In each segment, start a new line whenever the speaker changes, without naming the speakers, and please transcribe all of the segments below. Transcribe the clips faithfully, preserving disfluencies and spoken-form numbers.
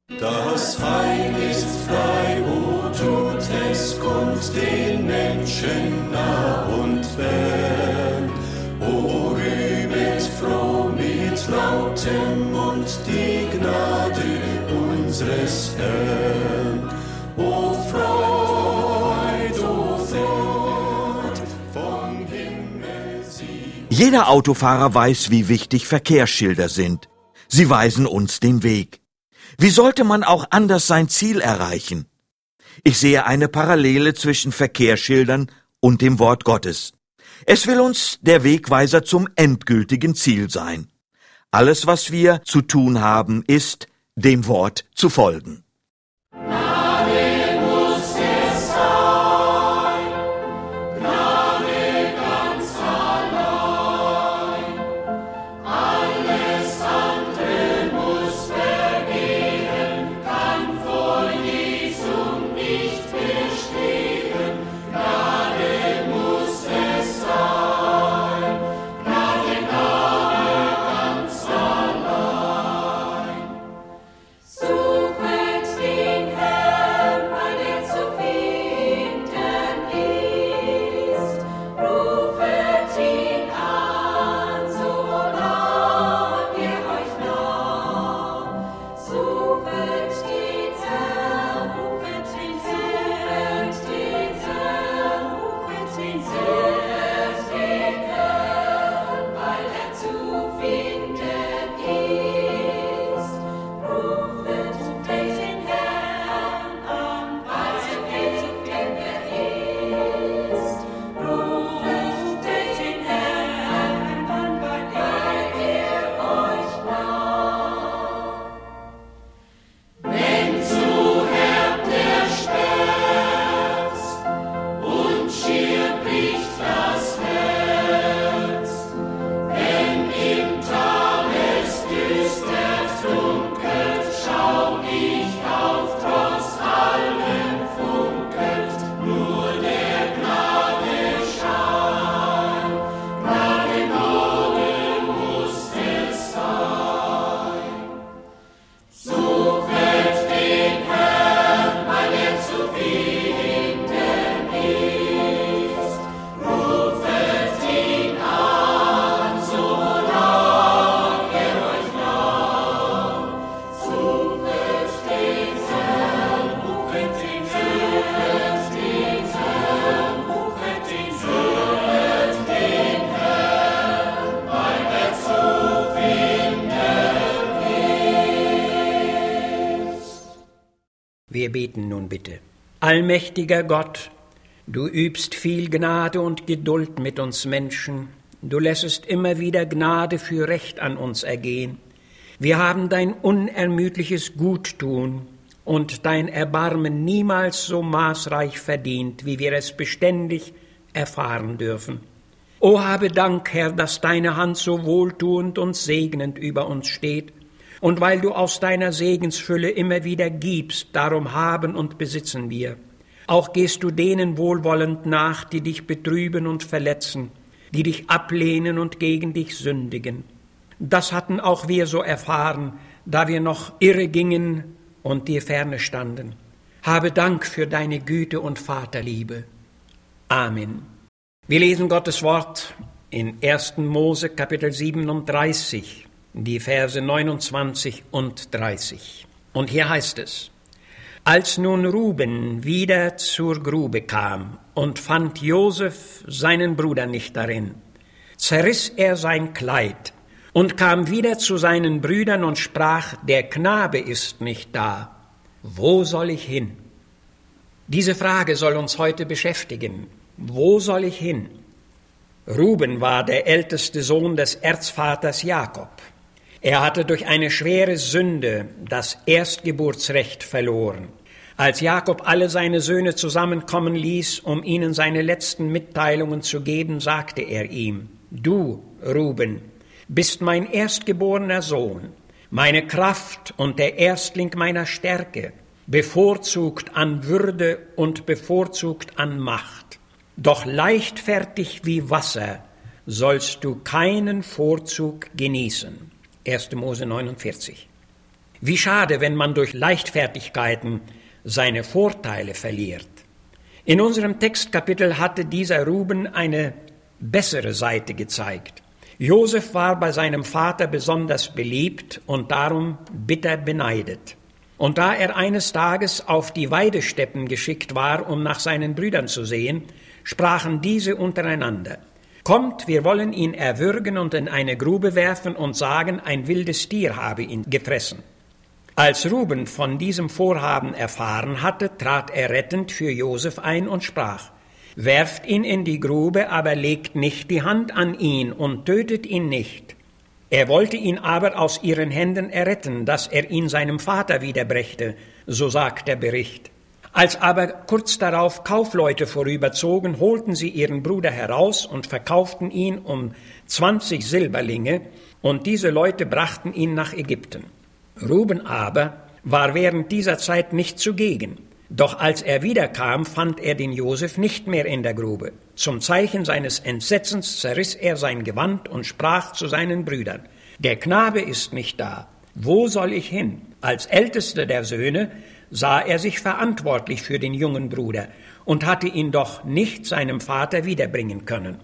Das Heil ist frei, o tut es kund den Menschen nah und fern. O rühmet froh mit lautem Mund die Gnade unseres Herrn. O Freud, o Freud, vom Himmel sie.
Jeder Autofahrer weiß, wie wichtig Verkehrsschilder sind. Sie weisen uns den Weg. Wie sollte man auch anders sein Ziel erreichen? Ich sehe eine Parallele zwischen Verkehrsschildern und dem Wort Gottes. Es will uns der Wegweiser zum endgültigen Ziel sein. Alles, was wir zu tun haben, ist, dem Wort zu folgen.
Wir beten nun bitte. Allmächtiger Gott, du übst viel Gnade und Geduld mit uns Menschen. Du lässest immer wieder Gnade für Recht an uns ergehen. Wir haben dein unermüdliches Guttun und dein Erbarmen niemals so maßreich verdient, wie wir es beständig erfahren dürfen. O habe Dank, Herr, dass deine Hand so wohltuend und segnend über uns steht. Und weil du aus deiner Segensfülle immer wieder gibst, darum haben und besitzen wir. Auch gehst du denen wohlwollend nach, die dich betrüben und verletzen, die dich ablehnen und gegen dich sündigen. Das hatten auch wir so erfahren, da wir noch irre gingen und dir ferne standen. Habe Dank für deine Güte und Vaterliebe. Amen. Wir lesen Gottes Wort in ersten Mose Kapitel siebenunddreißig. Die Verse neunundzwanzig und dreißig. Und hier heißt es: Als nun Ruben wieder zur Grube kam und fand Josef seinen Bruder nicht darin, zerriss er sein Kleid und kam wieder zu seinen Brüdern und sprach: Der Knabe ist nicht da. Wo soll ich hin? Diese Frage soll uns heute beschäftigen. Wo soll ich hin? Ruben war der älteste Sohn des Erzvaters Jakob. Er hatte durch eine schwere Sünde das Erstgeburtsrecht verloren. Als Jakob alle seine Söhne zusammenkommen ließ, um ihnen seine letzten Mitteilungen zu geben, sagte er ihm: Du, Ruben, bist mein erstgeborener Sohn, meine Kraft und der Erstling meiner Stärke, bevorzugt an Würde und bevorzugt an Macht. Doch leichtfertig wie Wasser sollst du keinen Vorzug genießen. erster Mose neunundvierzig. Wie schade, wenn man durch Leichtfertigkeiten seine Vorteile verliert. In unserem Textkapitel hatte dieser Ruben eine bessere Seite gezeigt. Josef war bei seinem Vater besonders beliebt und darum bitter beneidet. Und da er eines Tages auf die Weidesteppen geschickt war, um nach seinen Brüdern zu sehen, sprachen diese untereinander: Kommt, wir wollen ihn erwürgen und in eine Grube werfen und sagen, ein wildes Tier habe ihn gefressen. Als Ruben von diesem Vorhaben erfahren hatte, trat er rettend für Josef ein und sprach: Werft ihn in die Grube, aber legt nicht die Hand an ihn und tötet ihn nicht. Er wollte ihn aber aus ihren Händen erretten, dass er ihn seinem Vater wiederbrächte, so sagt der Bericht. Als aber kurz darauf Kaufleute vorüberzogen, holten sie ihren Bruder heraus und verkauften ihn um zwanzig Silberlinge, und diese Leute brachten ihn nach Ägypten. Ruben aber war während dieser Zeit nicht zugegen. Doch als er wiederkam, fand er den Josef nicht mehr in der Grube. Zum Zeichen seines Entsetzens zerriss er sein Gewand und sprach zu seinen Brüdern: Der Knabe ist nicht da. Wo soll ich hin? Als ältester der Söhne sah er sich verantwortlich für den jungen Bruder und hatte ihn doch nicht seinem Vater wiederbringen können.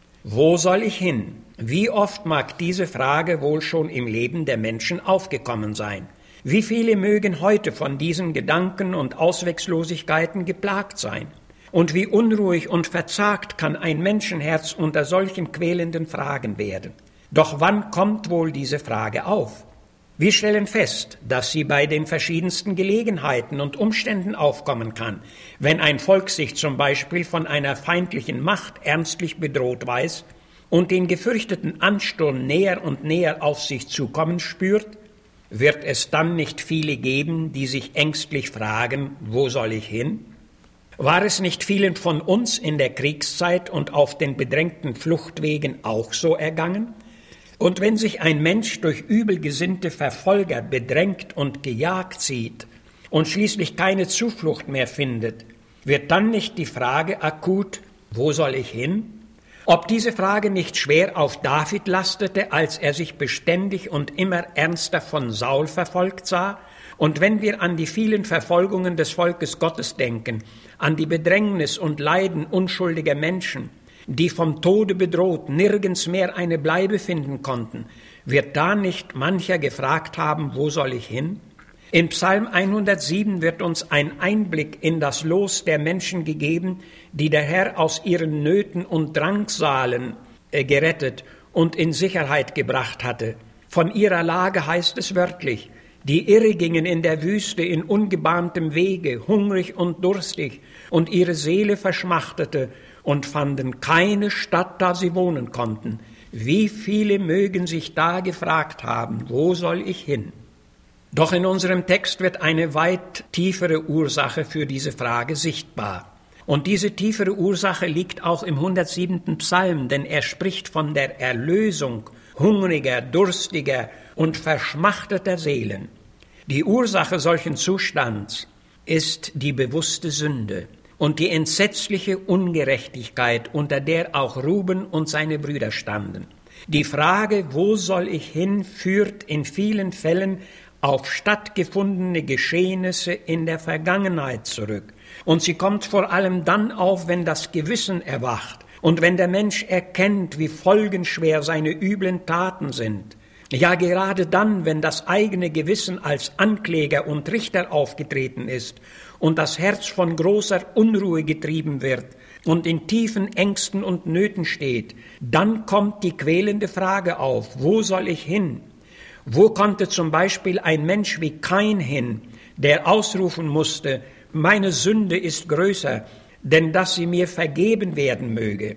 Wo soll ich hin? Wie oft mag diese Frage wohl schon im Leben der Menschen aufgekommen sein? Wie viele mögen heute von diesen Gedanken und Ausweglosigkeiten geplagt sein? Und wie unruhig und verzagt kann ein Menschenherz unter solchen quälenden Fragen werden? Doch wann kommt wohl diese Frage auf? Wir stellen fest, dass sie bei den verschiedensten Gelegenheiten und Umständen aufkommen kann, wenn ein Volk sich zum Beispiel von einer feindlichen Macht ernstlich bedroht weiß und den gefürchteten Ansturm näher und näher auf sich zukommen spürt. Wird es dann nicht viele geben, die sich ängstlich fragen, wo soll ich hin? War es nicht vielen von uns in der Kriegszeit und auf den bedrängten Fluchtwegen auch so ergangen? Und wenn sich ein Mensch durch übelgesinnte Verfolger bedrängt und gejagt sieht und schließlich keine Zuflucht mehr findet, wird dann nicht die Frage akut, wo soll ich hin? Ob diese Frage nicht schwer auf David lastete, als er sich beständig und immer ernster von Saul verfolgt sah? Und wenn wir an die vielen Verfolgungen des Volkes Gottes denken, an die Bedrängnis und Leiden unschuldiger Menschen, die vom Tode bedroht nirgends mehr eine Bleibe finden konnten, wird da nicht mancher gefragt haben, wo soll ich hin? In Psalm hundertsieben wird uns ein Einblick in das Los der Menschen gegeben, die der Herr aus ihren Nöten und Drangsalen äh, gerettet und in Sicherheit gebracht hatte. Von ihrer Lage heißt es wörtlich: Die Irre gingen in der Wüste in ungebahntem Wege, hungrig und durstig, und ihre Seele verschmachtete und fanden keine Stadt, da sie wohnen konnten. Wie viele mögen sich da gefragt haben, wo soll ich hin? Doch in unserem Text wird eine weit tiefere Ursache für diese Frage sichtbar. Und diese tiefere Ursache liegt auch im hundertsiebenten Psalm, denn er spricht von der Erlösung hungriger, durstiger und verschmachteter Seelen. Die Ursache solchen Zustands ist die bewusste Sünde und die entsetzliche Ungerechtigkeit, unter der auch Ruben und seine Brüder standen. Die Frage, wo soll ich hin, führt in vielen Fällen auf stattgefundene Geschehnisse in der Vergangenheit zurück. Und sie kommt vor allem dann auf, wenn das Gewissen erwacht und wenn der Mensch erkennt, wie folgenschwer seine üblen Taten sind. Ja, gerade dann, wenn das eigene Gewissen als Ankläger und Richter aufgetreten ist und das Herz von großer Unruhe getrieben wird und in tiefen Ängsten und Nöten steht, dann kommt die quälende Frage auf, wo soll ich hin? Wo konnte zum Beispiel ein Mensch wie Kain hin, der ausrufen musste, meine Sünde ist größer, denn dass sie mir vergeben werden möge?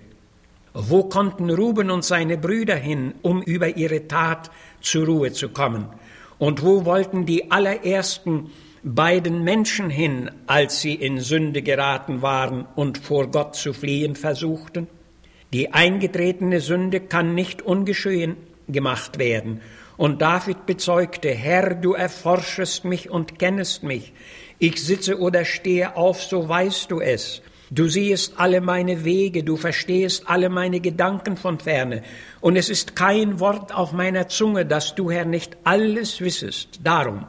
Wo konnten Ruben und seine Brüder hin, um über ihre Tat zur Ruhe zu kommen? Und wo wollten die allerersten beiden Menschen hin, als sie in Sünde geraten waren und vor Gott zu fliehen versuchten? Die eingetretene Sünde kann nicht ungeschehen gemacht werden. Und David bezeugte, Herr, du erforschest mich und kennest mich. Ich sitze oder stehe auf, so weißt du es. Du siehest alle meine Wege, du verstehest alle meine Gedanken von ferne. Und es ist kein Wort auf meiner Zunge, dass du, Herr, nicht alles wissest. Darum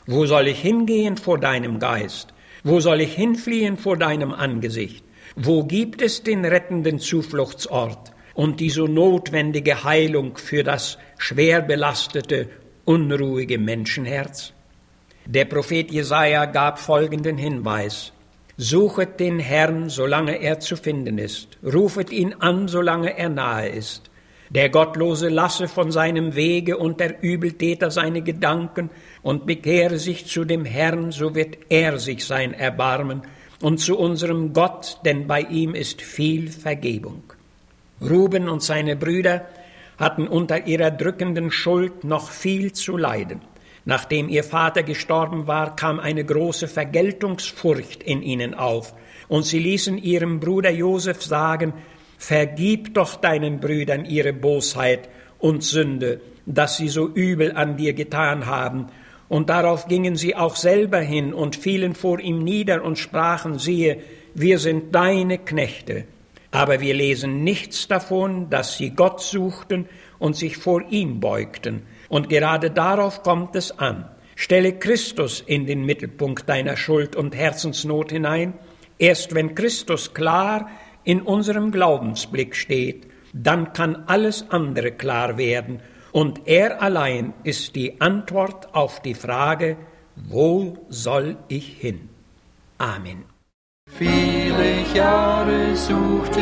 Wo soll ich hingehen vor deinem Geist? Wo soll ich hinfliehen vor deinem Angesicht? Wo gibt es den rettenden Zufluchtsort und die so notwendige Heilung für das schwer belastete, unruhige Menschenherz? Der Prophet Jesaja gab folgenden Hinweis: Suchet den Herrn, solange er zu finden ist. Rufet ihn an, solange er nahe ist. Der Gottlose lasse von seinem Wege und der Übeltäter seine Gedanken und bekehre sich zu dem Herrn, so wird er sich sein erbarmen, und zu unserem Gott, denn bei ihm ist viel Vergebung. Ruben und seine Brüder hatten unter ihrer drückenden Schuld noch viel zu leiden. Nachdem ihr Vater gestorben war, kam eine große Vergeltungsfurcht in ihnen auf, und sie ließen ihrem Bruder Josef sagen: Vergib doch deinen Brüdern ihre Bosheit und Sünde, dass sie so übel an dir getan haben. Und darauf gingen sie auch selber hin und fielen vor ihm nieder und sprachen: Siehe, wir sind deine Knechte. Aber wir lesen nichts davon, dass sie Gott suchten und sich vor ihm beugten. Und gerade darauf kommt es an. Stelle Christus in den Mittelpunkt deiner Schuld und Herzensnot hinein. Erst wenn Christus klar in unserem Glaubensblick steht, dann kann alles andere klar werden. Und er allein ist die Antwort auf die Frage: Wo soll ich hin? Amen.
Viele Jahre suchte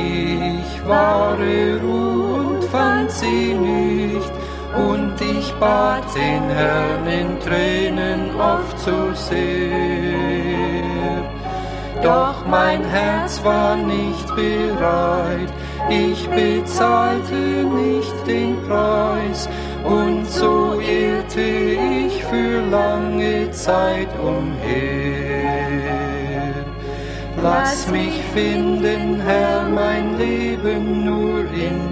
ich wahre Ruhe und fand sie nicht, und ich bat den Herrn in Tränen oft so sehr. Doch mein Herz war nicht bereit, ich bezahlte nicht den Preis, und so irrte ich für lange Zeit umher. Lass mich finden, Herr, mein Leben nur in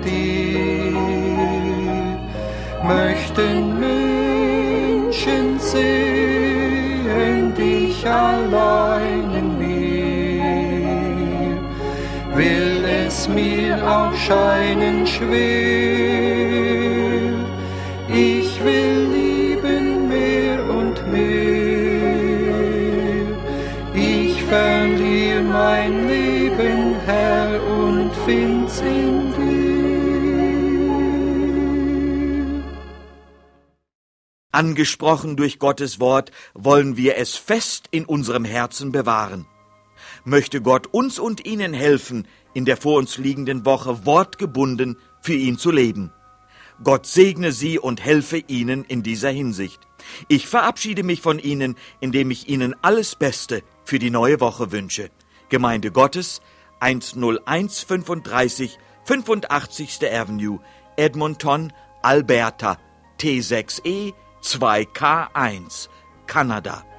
dir. Möchten Menschen sehen dich allein in mir, will es mir auch scheinen schwer. Ich will lieben mehr und mehr. Ich verliere mein Leben, Herr, und find's in dir.
Angesprochen durch Gottes Wort wollen wir es fest in unserem Herzen bewahren. Möchte Gott uns und Ihnen helfen, in der vor uns liegenden Woche wortgebunden für ihn zu leben. Gott segne Sie und helfe Ihnen in dieser Hinsicht. Ich verabschiede mich von Ihnen, indem ich Ihnen alles Beste für die neue Woche wünsche. Gemeinde Gottes, eins null eins fünfunddreißig fünfundachtzigste Avenue, Edmonton, Alberta, T sechs E zwei K eins, Kanada.